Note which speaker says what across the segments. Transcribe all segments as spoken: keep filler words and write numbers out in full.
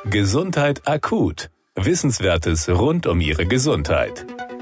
Speaker 1: Gesundheit akut. Wissenswertes rund um Ihre Gesundheit.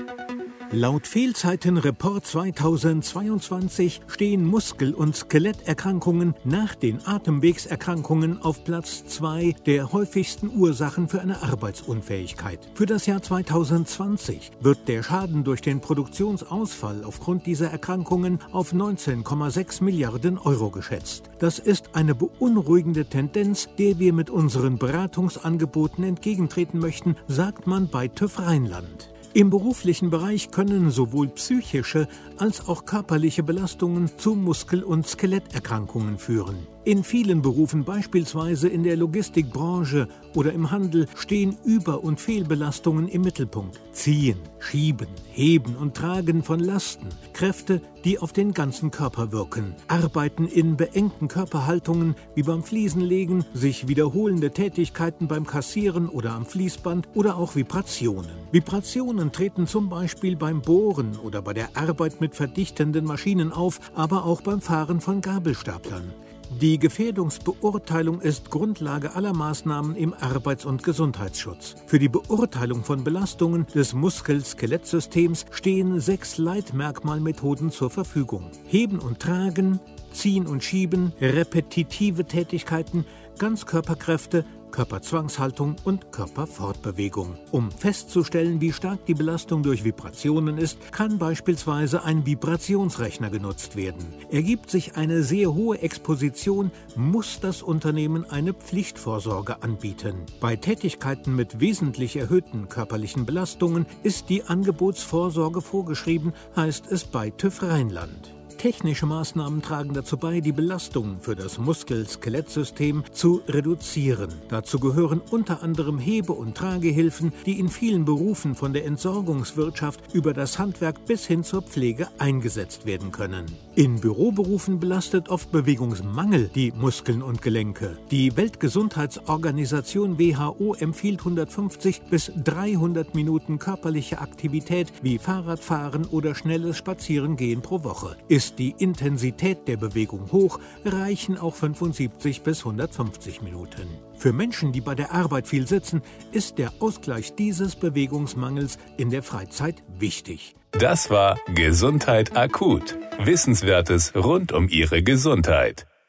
Speaker 2: Laut Fehlzeitenreport zweitausendzweiundzwanzig stehen Muskel- und Skeletterkrankungen nach den Atemwegserkrankungen auf Platz zwei der häufigsten Ursachen für eine Arbeitsunfähigkeit. Für das Jahr zweitausendzwanzig wird der Schaden durch den Produktionsausfall aufgrund dieser Erkrankungen auf neunzehn Komma sechs Milliarden Euro geschätzt. Das ist eine beunruhigende Tendenz, der wir mit unseren Beratungsangeboten entgegentreten möchten, sagt man bei TÜV Rheinland. Im beruflichen Bereich können sowohl psychische als auch körperliche Belastungen zu Muskel- und Skeletterkrankungen führen. In vielen Berufen, beispielsweise in der Logistikbranche oder im Handel, stehen Über- und Fehlbelastungen im Mittelpunkt. Ziehen, Schieben, Heben und Tragen von Lasten, Kräfte, die auf den ganzen Körper wirken. Arbeiten in beengten Körperhaltungen wie beim Fliesenlegen, sich wiederholende Tätigkeiten beim Kassieren oder am Fließband oder auch Vibrationen. Vibrationen treten zum Beispiel beim Bohren oder bei der Arbeit mit verdichtenden Maschinen auf, aber auch beim Fahren von Gabelstaplern. Die Gefährdungsbeurteilung ist Grundlage aller Maßnahmen im Arbeits- und Gesundheitsschutz. Für die Beurteilung von Belastungen des Muskel-Skelettsystems stehen sechs Leitmerkmalmethoden zur Verfügung. Heben und Tragen, Ziehen und Schieben, repetitive Tätigkeiten, Ganzkörperkräfte, Körperzwangshaltung und Körperfortbewegung. Um festzustellen, wie stark die Belastung durch Vibrationen ist, kann beispielsweise ein Vibrationsrechner genutzt werden. Ergibt sich eine sehr hohe Exposition, muss das Unternehmen eine Pflichtvorsorge anbieten. Bei Tätigkeiten mit wesentlich erhöhten körperlichen Belastungen ist die Angebotsvorsorge vorgeschrieben, heißt es bei TÜV Rheinland. Technische Maßnahmen tragen dazu bei, die Belastung für das Muskel-Skelettsystem zu reduzieren. Dazu gehören unter anderem Hebe- und Tragehilfen, die in vielen Berufen von der Entsorgungswirtschaft über das Handwerk bis hin zur Pflege eingesetzt werden können. In Büroberufen belastet oft Bewegungsmangel die Muskeln und Gelenke. Die Weltgesundheitsorganisation W H O empfiehlt hundertfünfzig bis dreihundert Minuten körperliche Aktivität wie Fahrradfahren oder schnelles Spazierengehen pro Woche. Ist die Intensität der Bewegung hoch, reichen auch fünfundsiebzig bis hundertfünfzig Minuten. Für Menschen, die bei der Arbeit viel sitzen, ist der Ausgleich dieses Bewegungsmangels in der Freizeit wichtig.
Speaker 1: Das war Gesundheit akut. Wissenswertes rund um Ihre Gesundheit.